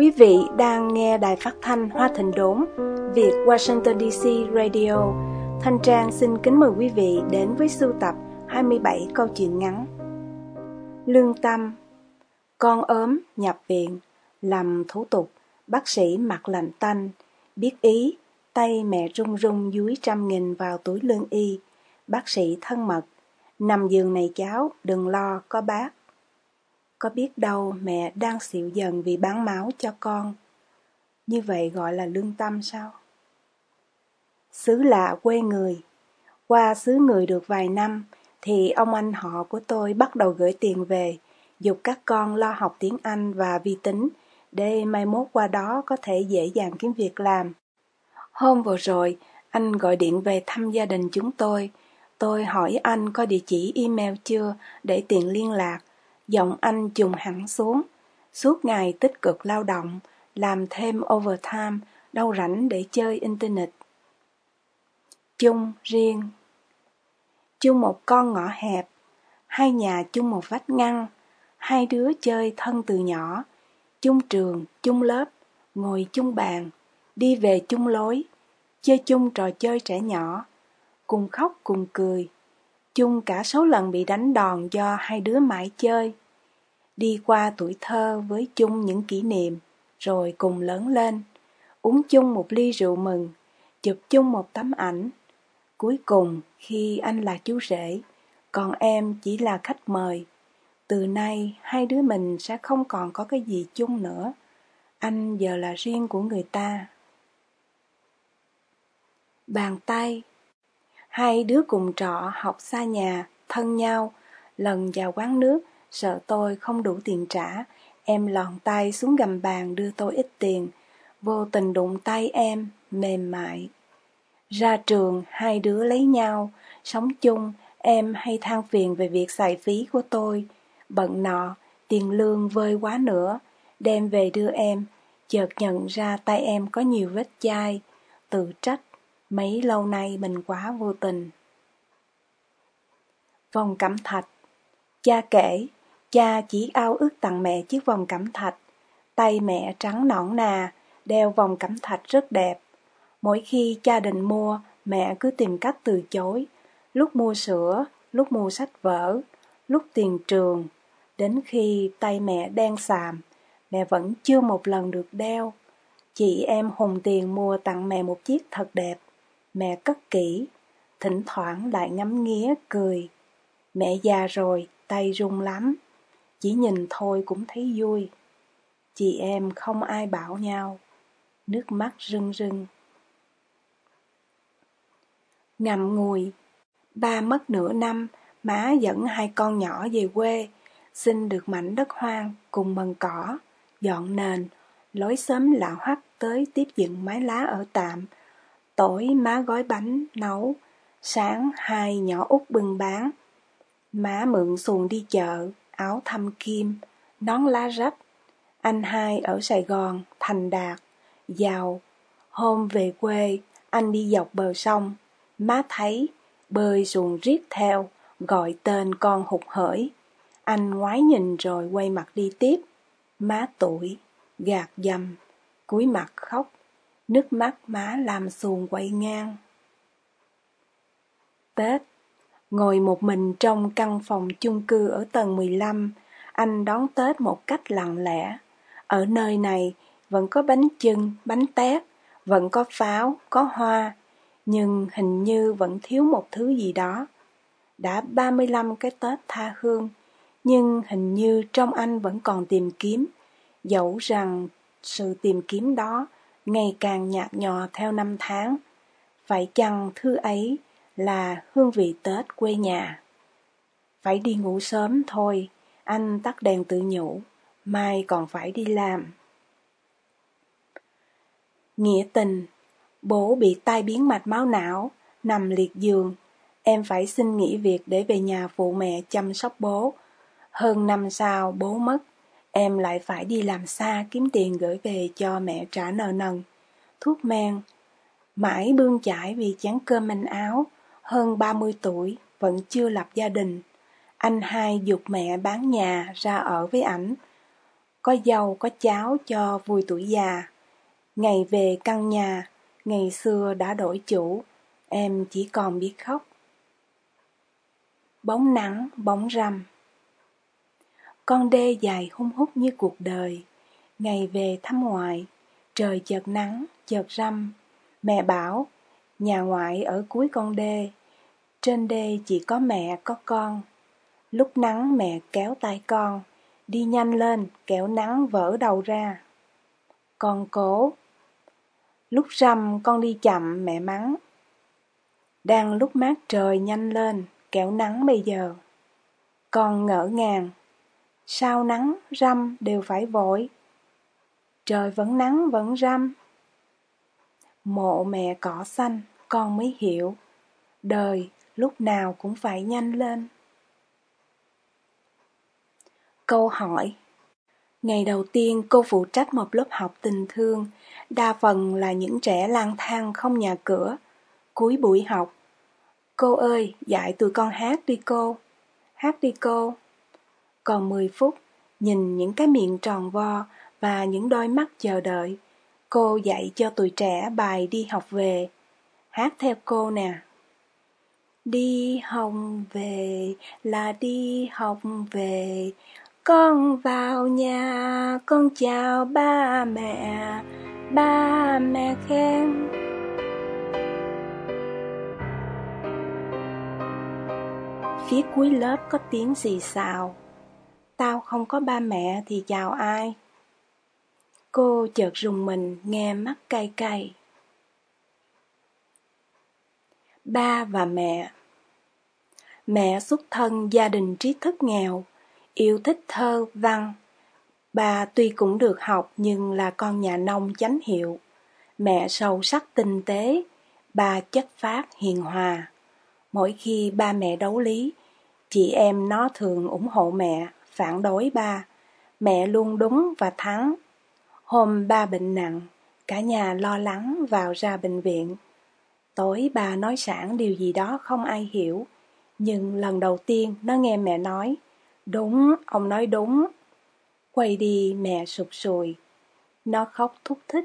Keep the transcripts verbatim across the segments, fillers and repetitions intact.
Quý vị đang nghe đài phát thanh Hoa Thịnh Đốn, Việt Washington đê xê Radio. Thanh Trang xin kính mời quý vị đến với sưu tập hai mươi bảy câu chuyện ngắn. Lương tâm. Con ốm, nhập viện, làm thủ tục, bác sĩ mặt lạnh tanh, biết ý, tay mẹ run run dúi trăm nghìn vào túi lương y. Bác sĩ thân mật, nằm giường này cháu, đừng lo, có bác. Có biết đâu mẹ đang xịu dần vì bán máu cho con. Như vậy gọi là lương tâm sao? Xứ lạ quê người. Qua xứ người được vài năm, thì ông anh họ của tôi bắt đầu gửi tiền về, giục các con lo học tiếng Anh và vi tính, để mai mốt qua đó có thể dễ dàng kiếm việc làm. Hôm vừa rồi, anh gọi điện về thăm gia đình chúng tôi. Tôi hỏi anh có địa chỉ email chưa để tiện liên lạc. Giọng anh trùng hẳn xuống. Suốt ngày tích cực lao động, làm thêm overtime, đâu rảnh để chơi internet. Chung, riêng. Chung một con ngõ hẹp, hai nhà chung một vách ngăn, hai đứa chơi thân từ nhỏ, chung trường, chung lớp, ngồi chung bàn, đi về chung lối, chơi chung trò chơi trẻ nhỏ, cùng khóc cùng cười, chung cả số lần bị đánh đòn do hai đứa mãi chơi. Đi qua tuổi thơ với chung những kỷ niệm, rồi cùng lớn lên, uống chung một ly rượu mừng, chụp chung một tấm ảnh. Cuối cùng khi anh là chú rể, còn em chỉ là khách mời, từ nay hai đứa mình sẽ không còn có cái gì chung nữa. Anh giờ là riêng của người ta. Bàn tay. Hai đứa cùng trọ, học xa nhà, thân nhau. Lần vào quán nước, sợ tôi không đủ tiền trả, em lòn tay xuống gầm bàn đưa tôi ít tiền, vô tình đụng tay em, mềm mại. Ra trường, hai đứa lấy nhau, sống chung, em hay than phiền về việc xài phí của tôi. Bận nọ, tiền lương vơi quá nữa, đem về đưa em, chợt nhận ra tay em có nhiều vết chai, tự trách, mấy lâu nay mình quá vô tình. Vòng cẩm thạch. Cha kể, cha chỉ ao ước tặng mẹ chiếc vòng cẩm thạch. Tay mẹ trắng nõn nà, đeo vòng cẩm thạch rất đẹp. Mỗi khi cha định mua, mẹ cứ tìm cách từ chối. Lúc mua sữa, lúc mua sách vở, lúc tiền trường. Đến khi tay mẹ đen xàm, mẹ vẫn chưa một lần được đeo. Chị em hùng tiền mua tặng mẹ một chiếc thật đẹp. Mẹ cất kỹ, thỉnh thoảng lại ngắm nghía cười. Mẹ già rồi, tay run lắm, chỉ nhìn thôi cũng thấy vui. Chị em không ai bảo nhau, nước mắt rưng rưng. Ngậm ngùi. Ba mất nửa năm, má dẫn hai con nhỏ về quê, xin được mảnh đất hoang cùng mần cỏ, dọn nền, lối xóm lạ hoắc tới tiếp dựng mái lá ở tạm. Tối má gói bánh, nấu, sáng hai nhỏ út bưng bán. Má mượn xuồng đi chợ, áo thâm kim, nón lá rách. Anh hai ở Sài Gòn, thành đạt, giàu. Hôm về quê, anh đi dọc bờ sông. Má thấy, bơi xuồng riết theo, gọi tên con hụt hẫy. Anh ngoái nhìn rồi quay mặt đi tiếp. Má tủi, gạt dầm, cúi mặt khóc. Nước mắt má làm xuồng quay ngang. Tết. Ngồi một mình trong căn phòng chung cư ở tầng mười lăm, anh đón Tết một cách lặng lẽ. Ở nơi này vẫn có bánh chưng, bánh tét, vẫn có pháo, có hoa, nhưng hình như vẫn thiếu một thứ gì đó. Đã ba mươi lăm cái Tết tha hương, nhưng hình như trong anh vẫn còn tìm kiếm, dẫu rằng sự tìm kiếm đó ngày càng nhạt nhòa theo năm tháng. Phải chăng thứ ấy là hương vị Tết quê nhà? Phải đi ngủ sớm thôi, anh tắt đèn tự nhủ, mai còn phải đi làm. Nghĩa tình. Bố bị tai biến mạch máu não, nằm liệt giường. Em phải xin nghỉ việc để về nhà phụ mẹ chăm sóc bố. Hơn năm sau bố mất, em lại phải đi làm xa kiếm tiền gửi về cho mẹ trả nợ nần. Thuốc men. Mãi bươn chải vì chén cơm manh áo. Hơn ba mươi tuổi, vẫn chưa lập gia đình. Anh hai giục mẹ bán nhà ra ở với ảnh. có dâu có cháo cho vui tuổi già. Ngày về căn nhà, ngày xưa đã đổi chủ, em chỉ còn biết khóc. Bóng nắng, bóng râm. Con đê dài hun hút như cuộc đời. Ngày về thăm ngoại, trời chợt nắng, chợt râm. Mẹ bảo, nhà ngoại ở cuối con đê, trên đê chỉ có mẹ có con. Lúc nắng mẹ kéo tay con, đi nhanh lên, kẻo nắng vỡ đầu ra. Con cố. Lúc râm con đi chậm mẹ mắng. Đang lúc mát trời nhanh lên, kẻo nắng bây giờ. Con ngỡ ngàng. Sao nắng, râm đều phải vội? Trời vẫn nắng vẫn râm. Mộ mẹ cỏ xanh, con mới hiểu. Đời lúc nào cũng phải nhanh lên. Câu hỏi. Ngày đầu tiên cô phụ trách một lớp học tình thương, đa phần là những trẻ lang thang không nhà cửa. Cuối buổi học, cô ơi, dạy tụi con hát đi cô. Hát đi cô. Còn mười phút, nhìn những cái miệng tròn vo và những đôi mắt chờ đợi, cô dạy cho tụi trẻ bài đi học về. Hát theo cô nè. Đi học về là đi học về, con vào nhà, con chào ba mẹ, ba mẹ khen. Phía cuối lớp có tiếng xì xào. Tao không có ba mẹ thì chào ai? Cô chợt rùng mình nghe mắt cay cay. Ba và mẹ. Mẹ xuất thân gia đình trí thức nghèo, yêu thích thơ, văn. Bà tuy cũng được học nhưng là con nhà nông chánh hiệu. Mẹ sâu sắc tinh tế, bà chất phác hiền hòa. Mỗi khi ba mẹ đấu lý, chị em nó thường ủng hộ mẹ, phản đối ba. Mẹ luôn đúng và thắng. Hôm ba bệnh nặng, cả nhà lo lắng vào ra bệnh viện. Tối bà nói sảng điều gì đó không ai hiểu. Nhưng lần đầu tiên nó nghe mẹ nói, đúng, ông nói đúng. Quay đi mẹ sụt sùi. Nó khóc thúc thích.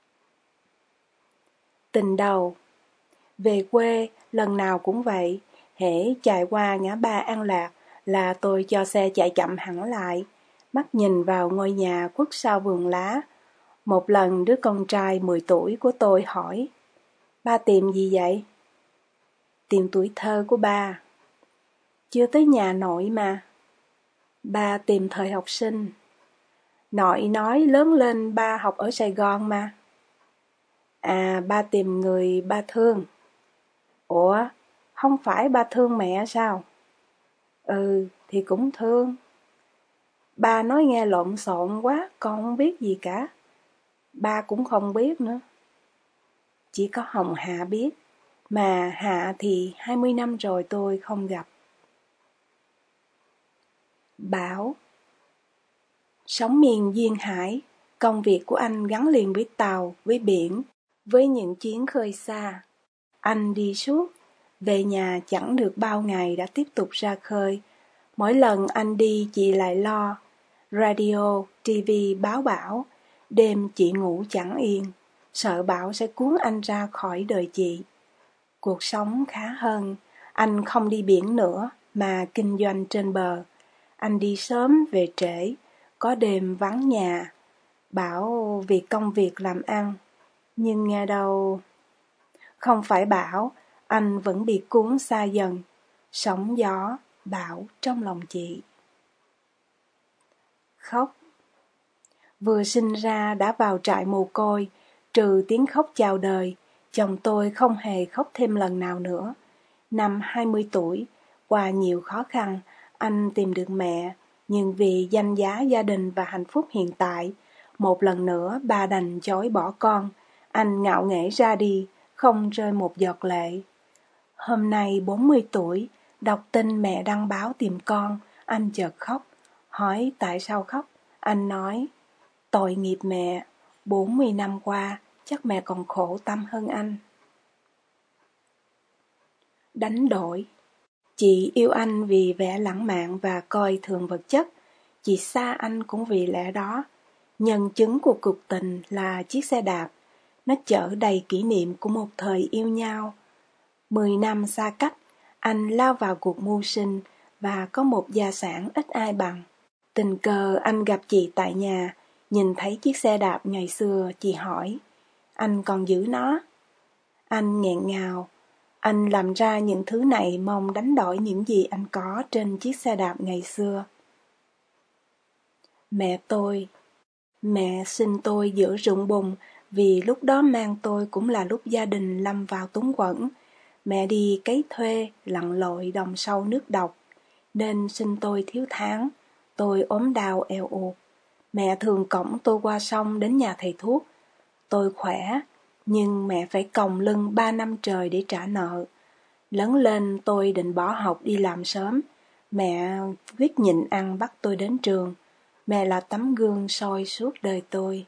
Tình đầu. Về quê, lần nào cũng vậy. Hễ chạy qua ngã ba An Lạc là tôi cho xe chạy chậm hẳn lại. Mắt nhìn vào ngôi nhà khuất sau vườn lá. Một lần đứa con trai mười tuổi của tôi hỏi, ba tìm gì vậy? Tìm tuổi thơ của ba. Chưa tới nhà nội mà. Ba tìm thời học sinh. Nội nói lớn lên ba học ở Sài Gòn mà. À, ba tìm người ba thương. Ủa, không phải ba thương mẹ sao? Ừ, thì cũng thương. Ba nói nghe lộn xộn quá, con không biết gì cả. Ba cũng không biết nữa. Chỉ có Hồng Hạ biết, mà Hạ thì hai mươi năm rồi tôi không gặp. Bảo. Sống miền duyên hải, công việc của anh gắn liền với tàu, với biển, với những chuyến khơi xa. Anh đi suốt, về nhà chẳng được bao ngày đã tiếp tục ra khơi. Mỗi lần anh đi chị lại lo. Radio, ti vi báo bão, đêm chị ngủ chẳng yên, sợ bão sẽ cuốn anh ra khỏi đời chị. Cuộc sống khá hơn, anh không đi biển nữa mà kinh doanh trên bờ. Anh đi sớm về trễ, có đêm vắng nhà, bảo vì công việc làm ăn. Nhưng nghe đâu... Không phải bảo, anh vẫn bị cuốn xa dần. Sóng gió, bão trong lòng chị. Khóc. Vừa sinh ra đã vào trại mồ côi, trừ tiếng khóc chào đời, chồng tôi không hề khóc thêm lần nào nữa. Năm hai mươi tuổi, qua nhiều khó khăn, anh tìm được mẹ, nhưng vì danh giá gia đình và hạnh phúc hiện tại, một lần nữa ba đành chối bỏ con. Anh ngạo nghễ ra đi, không rơi một giọt lệ. Hôm nay bốn mươi tuổi, đọc tin mẹ đăng báo tìm con, anh chợt khóc. Hỏi tại sao khóc? Anh nói, tội nghiệp mẹ, bốn mươi năm qua, chắc mẹ còn khổ tâm hơn anh. Đánh đổi. Chị yêu anh vì vẻ lãng mạn và coi thường vật chất. Chị xa anh cũng vì lẽ đó. Nhân chứng của cuộc tình là chiếc xe đạp. Nó chở đầy kỷ niệm của một thời yêu nhau. Mười năm xa cách, anh lao vào cuộc mưu sinh và có một gia sản ít ai bằng. Tình cờ anh gặp chị tại nhà, nhìn thấy chiếc xe đạp ngày xưa, chị hỏi, anh còn giữ nó? Anh nghẹn ngào, anh làm ra những thứ này mong đánh đổi những gì anh có trên chiếc xe đạp ngày xưa. Mẹ tôi, mẹ sinh tôi giữa rụng bùn, vì lúc đó mang tôi cũng là lúc gia đình lâm vào túng quẫn. Mẹ đi cấy thuê, lặn lội đồng sâu nước độc, nên sinh tôi thiếu tháng. Tôi ốm đau eo uột. Mẹ thường cõng tôi qua sông đến nhà thầy thuốc. Tôi khỏe, nhưng mẹ phải còng lưng ba năm trời để trả nợ. Lớn lên tôi định bỏ học đi làm sớm. Mẹ quyết nhịn ăn bắt tôi đến trường. Mẹ là tấm gương soi suốt đời tôi.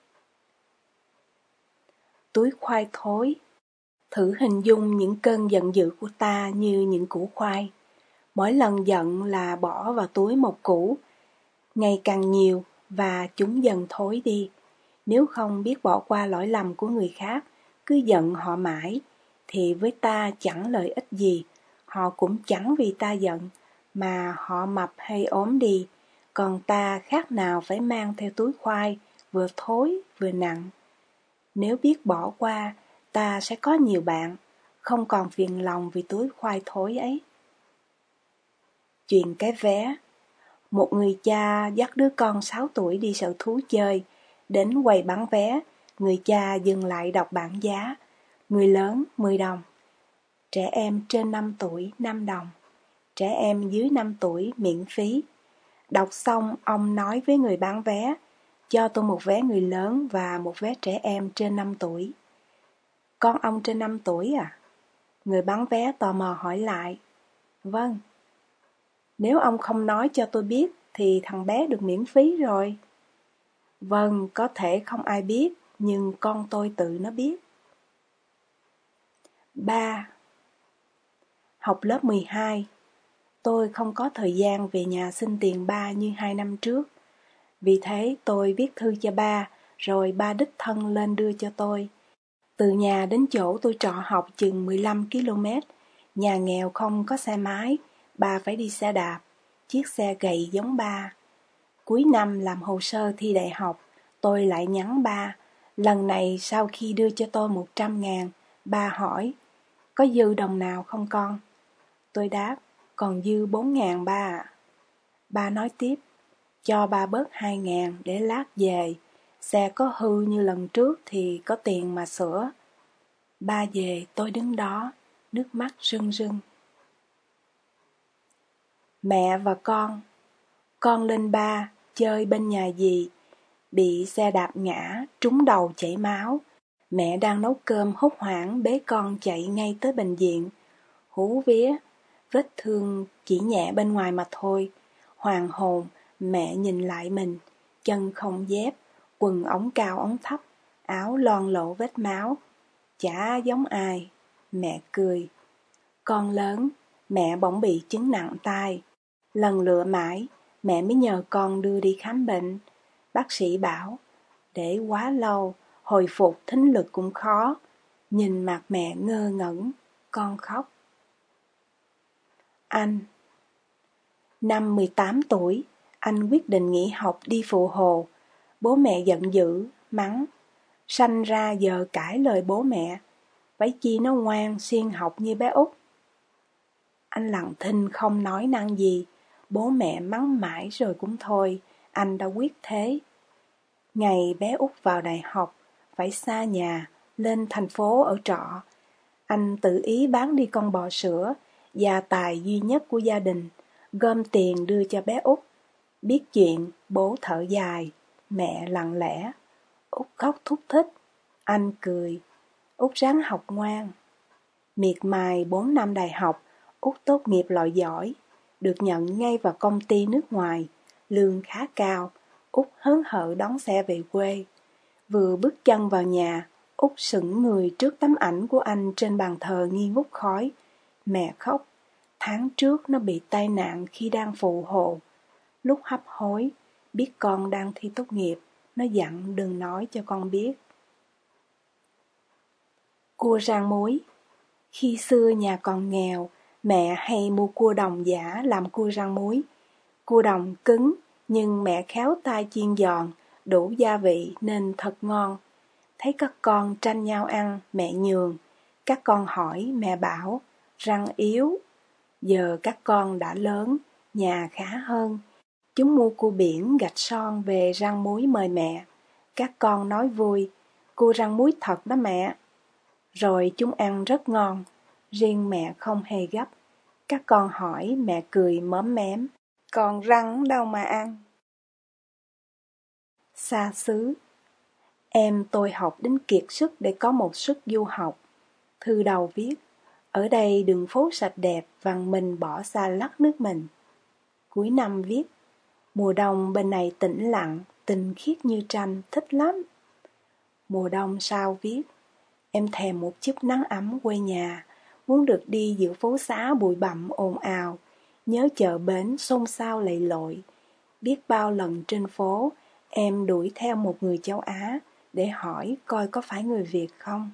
Túi khoai thối. Thử hình dung những cơn giận dữ của ta như những củ khoai. Mỗi lần giận là bỏ vào túi một củ, ngày càng nhiều và chúng dần thối đi. Nếu không biết bỏ qua lỗi lầm của người khác, cứ giận họ mãi, thì với ta chẳng lợi ích gì. Họ cũng chẳng vì ta giận, mà họ mập hay ốm đi, còn ta khác nào phải mang theo túi khoai, vừa thối vừa nặng. Nếu biết bỏ qua, ta sẽ có nhiều bạn, không còn phiền lòng vì túi khoai thối ấy. Chuyện cái vé. Một người cha dắt đứa con sáu tuổi đi sở thú chơi. Đến quầy bán vé, người cha dừng lại đọc bảng giá. Người lớn mười đồng. Trẻ em trên năm tuổi năm đồng. Trẻ em dưới năm tuổi miễn phí. Đọc xong, ông nói với người bán vé, cho tôi một vé người lớn và một vé trẻ em trên năm tuổi. Con ông trên năm tuổi à? Người bán vé tò mò hỏi lại. Vâng. Nếu ông không nói cho tôi biết thì thằng bé được miễn phí rồi. Vâng, có thể không ai biết, nhưng con tôi tự nó biết. ba. Học lớp mười hai. Tôi không có thời gian về nhà xin tiền ba như hai năm trước. Vì thế tôi viết thư cho ba, rồi ba đích thân lên đưa cho tôi. Từ nhà đến chỗ tôi trọ học chừng mười lăm ki lô mét. Nhà nghèo không có xe máy, ba phải đi xe đạp, chiếc xe gầy giống ba. Cuối năm làm hồ sơ thi đại học, tôi lại nhắn ba. Lần này sau khi đưa cho tôi một trăm ngàn, ba hỏi, có dư đồng nào không con? Tôi đáp, còn dư bốn ngàn ba ạ. Ba nói tiếp, cho ba bớt hai ngàn để lát về, xe có hư như lần trước thì có tiền mà sửa. Ba về tôi đứng đó, nước mắt rưng rưng. Mẹ và con. Con lên ba, chơi bên nhà dì, bị xe đạp ngã, trúng đầu chảy máu. Mẹ đang nấu cơm hốt hoảng bế con chạy ngay tới bệnh viện. Hú vía, vết thương chỉ nhẹ bên ngoài mà thôi. Hoàng hồn, mẹ nhìn lại mình, chân không dép, quần ống cao ống thấp, áo loang lổ vết máu. Chả giống ai. Mẹ cười. Con lớn, mẹ bỗng bị chứng nặng tai. Lần lựa mãi, mẹ mới nhờ con đưa đi khám bệnh. Bác sĩ bảo, để quá lâu, hồi phục thính lực cũng khó. Nhìn mặt mẹ ngơ ngẩn, con khóc. Anh. Năm mười tám tuổi, anh quyết định nghỉ học đi phụ hồ. Bố mẹ giận dữ, mắng. Sanh ra giờ cãi lời bố mẹ. Phải chi nó ngoan, siêng học như bé Út. Anh lặng thinh không nói năng gì. Bố mẹ mắng mãi rồi cũng thôi, anh đã quyết thế. Ngày bé Út vào đại học, phải xa nhà, lên thành phố ở trọ. Anh tự ý bán đi con bò sữa, gia tài duy nhất của gia đình, gom tiền đưa cho bé Út. Biết chuyện, bố thở dài, mẹ lặng lẽ. Út khóc thúc thích, anh cười. Út ráng học ngoan. Miệt mài bốn năm đại học, Út tốt nghiệp loại giỏi, được nhận ngay vào công ty nước ngoài, lương khá cao. Út hớn hở đón xe về quê. Vừa bước chân vào nhà, Út sững người trước tấm ảnh của anh trên bàn thờ nghi ngút khói. Mẹ khóc. Tháng trước nó bị tai nạn khi đang phụ hồ. lúc hấp hối, biết con đang thi tốt nghiệp, nó dặn đừng nói cho con biết. Cua rang muối. Khi xưa nhà còn nghèo, mẹ hay mua cua đồng giả làm cua rang muối. Cua đồng cứng, nhưng mẹ khéo tay chiên giòn, đủ gia vị nên thật ngon. Thấy các con tranh nhau ăn, mẹ nhường. Các con hỏi, mẹ bảo, răng yếu. Giờ các con đã lớn, nhà khá hơn. Chúng mua cua biển gạch son về rang muối mời mẹ. Các con nói vui, cua rang muối thật đó mẹ. Rồi chúng ăn rất ngon, riêng mẹ không hề gấp. Các con hỏi, mẹ cười móm mém, còn răng đâu mà ăn. Xa xứ. Em tôi học đến kiệt sức để có một suất du học. Thư đầu viết, ở đây đường phố sạch đẹp, văn minh bỏ xa lắc nước mình. Cuối năm viết, mùa đông bên này tĩnh lặng, tinh khiết như tranh, thích lắm. Mùa đông sau viết, em thèm một chút nắng ấm quê nhà, muốn được đi giữa phố xá bụi bặm ồn ào, nhớ chợ bến xôn xao lầy lội. Biết bao lần trên phố, em đuổi theo một người châu Á để hỏi coi có phải người Việt không.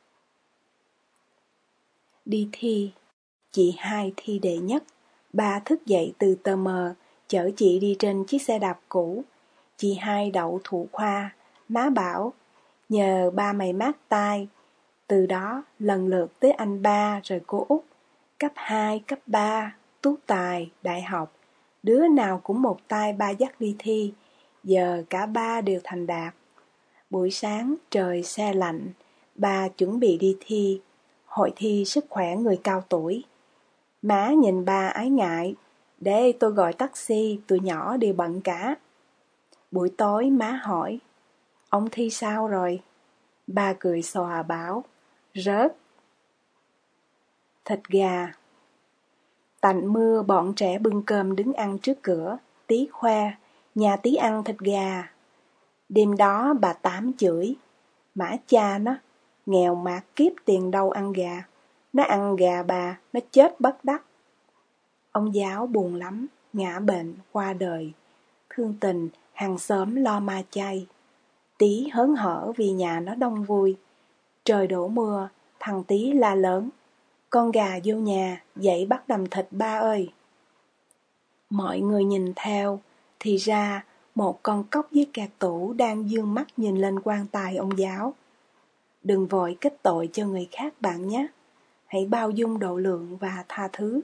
Đi thi. Chị hai thi đệ nhất. Ba thức dậy từ tờ mờ, chở chị đi trên chiếc xe đạp cũ. Chị hai đậu thủ khoa. Má bảo, nhờ ba mày mát tai. Từ đó lần lượt tới anh ba rồi cô út. Cấp hai, cấp ba, tú tài, đại học. Đứa nào cũng một tay ba dắt đi thi. Giờ cả ba đều thành đạt. Buổi sáng trời se lạnh, ba chuẩn bị đi thi. Hội thi sức khỏe người cao tuổi. Má nhìn ba ái ngại, để tôi gọi taxi, tụi nhỏ đều bận cả. Buổi tối má hỏi, ông thi sao rồi? Ba cười xòa bảo, rớt. Thịt gà. Tạnh mưa bọn trẻ bưng cơm đứng ăn trước cửa, Tí khoe, nhà Tí ăn thịt gà. Đêm đó bà Tám chửi, mã cha nó, nghèo mạt kiếp tiền đâu ăn gà. Nó ăn gà bà, nó chết bất đắc. Ông giáo buồn lắm, ngã bệnh, qua đời. Thương tình, hàng xóm lo ma chay. Tí hớn hở vì nhà nó đông vui. Trời đổ mưa, thằng Tí la lớn, con gà vô nhà, dậy bắt đầm thịt ba ơi. Mọi người nhìn theo, thì ra một con cóc với cạc tủ đang dương mắt nhìn lên quan tài ông giáo. Đừng vội kết tội cho người khác bạn nhé. Hãy bao dung độ lượng và tha thứ.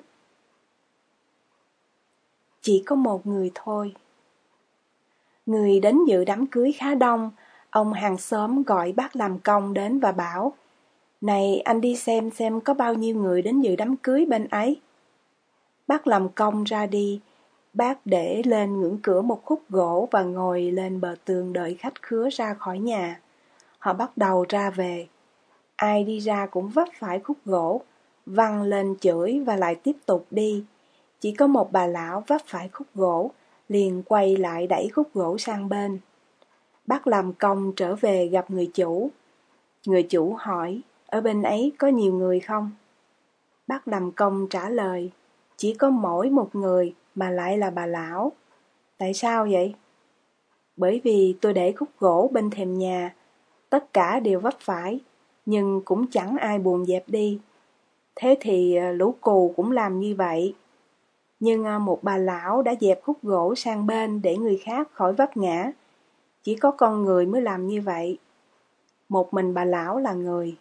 Chỉ có một người thôi. Người đến dự đám cưới khá đông. Ông hàng xóm gọi bác làm công đến và bảo, này anh đi xem xem có bao nhiêu người đến dự đám cưới bên ấy. Bác làm công ra đi. Bác để lên ngưỡng cửa một khúc gỗ và ngồi lên bờ tường đợi khách khứa ra khỏi nhà. Họ bắt đầu ra về. Ai đi ra cũng vấp phải khúc gỗ, văng lên chửi và lại tiếp tục đi. Chỉ có một bà lão vấp phải khúc gỗ, liền quay lại đẩy khúc gỗ sang bên. Bác làm công trở về gặp người chủ. Người chủ hỏi, ở bên ấy có nhiều người không? Bác làm công trả lời, chỉ có mỗi một người mà lại là bà lão. Tại sao vậy? Bởi vì tôi để khúc gỗ bên thềm nhà, tất cả đều vấp phải, nhưng cũng chẳng ai buồn dẹp đi. Thế thì lũ cù cũng làm như vậy. Nhưng một bà lão đã dẹp khúc gỗ sang bên để người khác khỏi vấp ngã. Chỉ có con người mới làm như vậy. Một mình bà lão là người.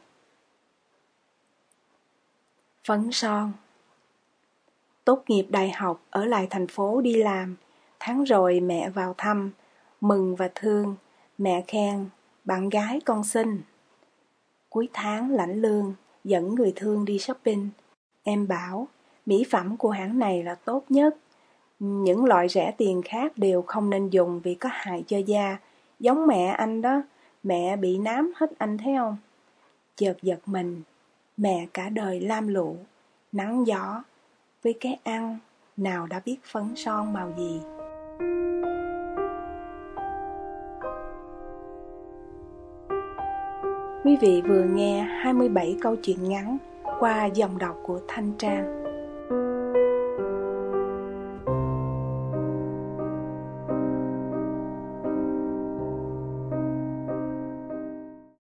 Phấn son. Tốt nghiệp đại học, ở lại thành phố đi làm. Tháng rồi mẹ vào thăm, mừng và thương. Mẹ khen, bạn gái con xinh. Cuối tháng lãnh lương, dẫn người thương đi shopping. Em bảo, mỹ phẩm của hãng này là tốt nhất. Những loại rẻ tiền khác đều không nên dùng vì có hại cho da. Giống mẹ anh đó, mẹ bị nám hết anh thấy không? Chợt giật mình, mẹ cả đời lam lũ, nắng gió. Với cái ăn, nào đã biết phấn son màu gì. Quý vị vừa nghe hai mươi bảy câu chuyện ngắn qua dòng đọc của Thanh Trang.